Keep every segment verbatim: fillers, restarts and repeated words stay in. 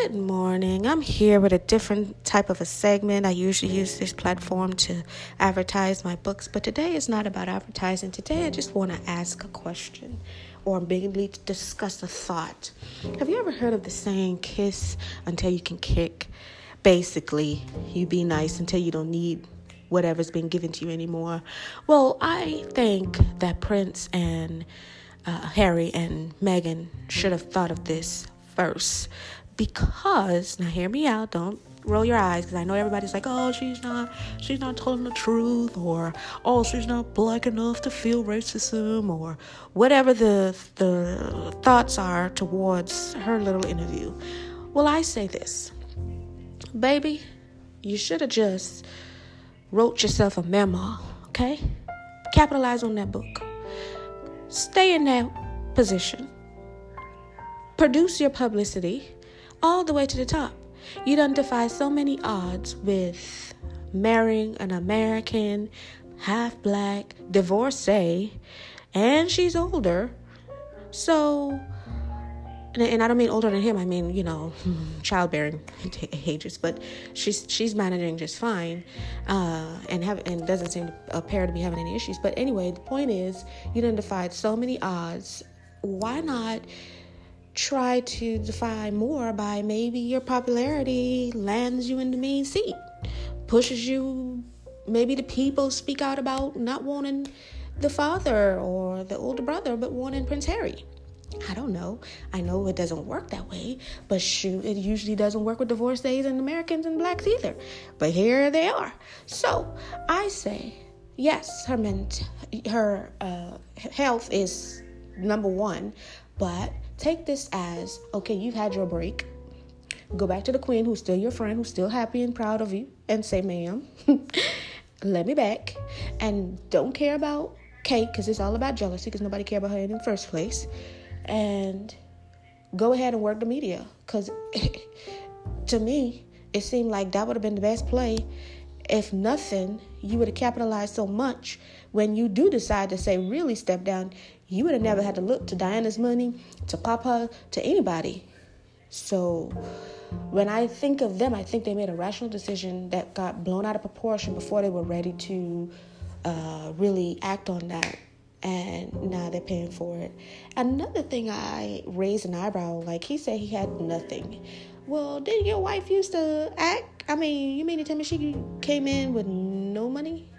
Good morning. I'm here with a different type of a segment. I usually use this platform to advertise my books, but today is not about advertising. Today I just want to ask a question or maybe discuss a thought. Have you ever heard of the saying, kiss until you can kick? Basically, you be nice until you don't need whatever's been given to you anymore. Well, I think that Prince and uh, Harry and Meghan should have thought of this first. Because, now hear me out, don't roll your eyes, because I know everybody's like, oh, she's not, she's not telling the truth, or, oh, she's not black enough to feel racism, or whatever the, the thoughts are towards her little interview. Well, I say this, baby, you should have just wrote yourself a memo, okay? Capitalize on that book. Stay in that position. Produce your publicity all the way to the top. You done defy so many odds with marrying an American, half black, divorcee, and she's older. So, and, and I don't mean older than him. I mean, you know, childbearing ages. But she's she's managing just fine, uh, and have and doesn't seem to appear to be having any issues. But anyway, the point is, you done defied so many odds. Why not try to defy more by maybe your popularity lands you in the main seat, pushes you, maybe the people speak out about not wanting the father or the older brother, but wanting Prince Harry. I don't know. I know it doesn't work that way, but shoot, it usually doesn't work with divorcees and Americans and blacks either. But here they are. So I say, yes, her ment- her uh, health is number one, but take this as, okay, you've had your break. Go back to the queen, who's still your friend, who's still happy and proud of you, and say, ma'am, let me back. And don't care about Kate, because it's all about jealousy, because nobody cared about her in the first place. And go ahead and work the media, because to me, it seemed like that would have been the best play. If nothing, you would have capitalized so much when you do decide to say really step down. You would have never had to look to Diana's money, to Papa, to anybody. So when I think of them, I think they made a rational decision that got blown out of proportion before they were ready to uh, really act on that. And now they're paying for it. Another thing I raised an eyebrow, like he said he had nothing. Well, didn't your wife used to act? I mean, you mean to tell me she came in with no money?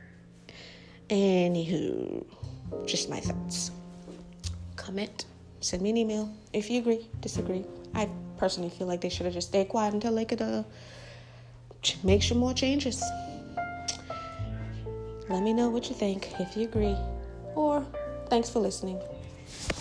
Anywho, just my thoughts. Comment, send me an email if you agree, disagree. I personally feel like they should have just stayed quiet until they could uh, make some more changes. Let me know what you think, if you agree, or thanks for listening.